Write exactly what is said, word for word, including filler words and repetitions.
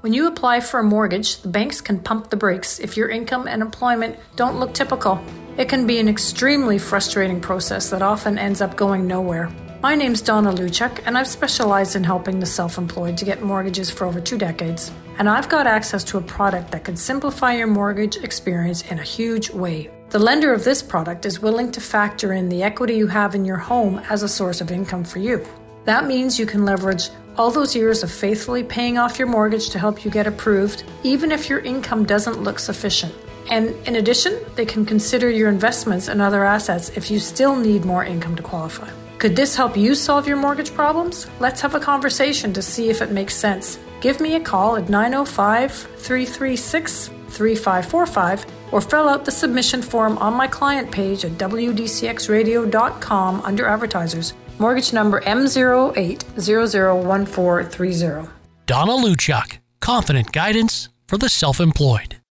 When you apply for a mortgage, the banks can pump the brakes if your income and employment don't look typical. It can be an extremely frustrating process that often ends up going nowhere. My name's Donna Luchuk, and I've specialized in helping the self-employed to get mortgages for over two decades. And I've got access to a product that can simplify your mortgage experience in a huge way. The lender of this product is willing to factor in the equity you have in your home as a source of income for you. That means you can leverage all those years of faithfully paying off your mortgage to help you get approved, even if your income doesn't look sufficient. And in addition, they can consider your investments and other assets if you still need more income to qualify. Could this help you solve your mortgage problems? Let's have a conversation to see if it makes sense. Give me a call at nine oh five, three three six, three five four five or fill out the submission form on my client page at w d c x radio dot com under advertisers. Mortgage number M zero eight zero zero one four three zero. Donna Luchuk, confident guidance for the self-employed.